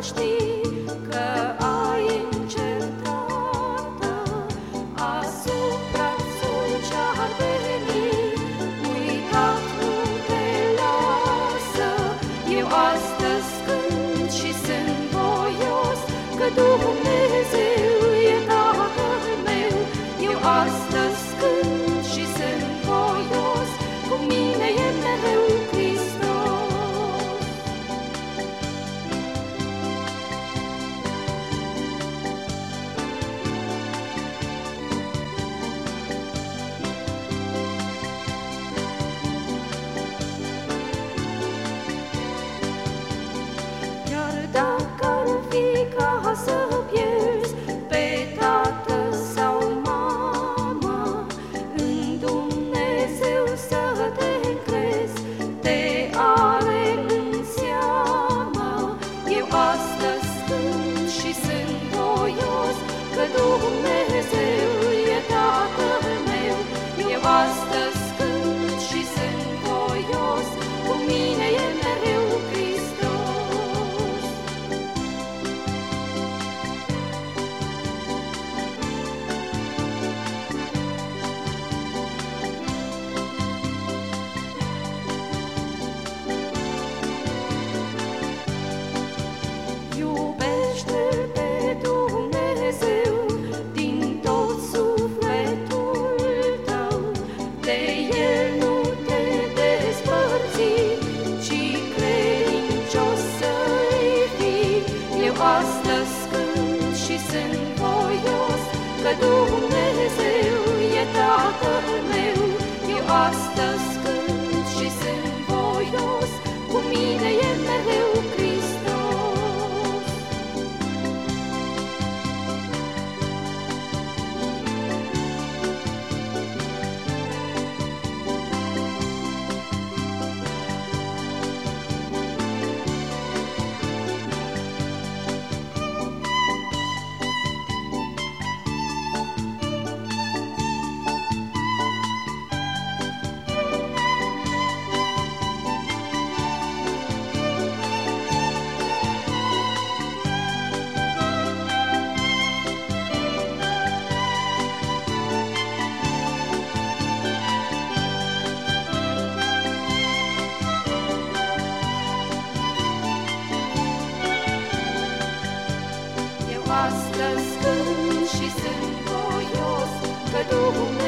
știi că ai încercată asupra ce ar veni. Uitat nu te lasă, eu astăzi cânt și sunt voios, că Dumnezeu e Tatăl meu. Eu astăzi cânt și sunt voios, cu mine e mereu Hristos. Chiar dacă ar fi ca să pierzi pe tată sau mamă, în Dumnezeu să te încrezi, te are în seamă. Eu astăzi cânt și sunt voios, că Dumnezeu e Tatăl meu. Eu astăzi cânt și sunt voios, cu mine e mereu Hristos. Iubește-L pe Dumnezeu din tot sufletul tău, de El nu te despărți, ci credincios să-i fii. Eu astăzi cânt și sunt voios, că Dumnezeu e Tatăl meu. Eu astăzi cânt și sunt voios, cu mine e mereu Hristos. Astăzi cânt și sunt voios, că Dumnezeu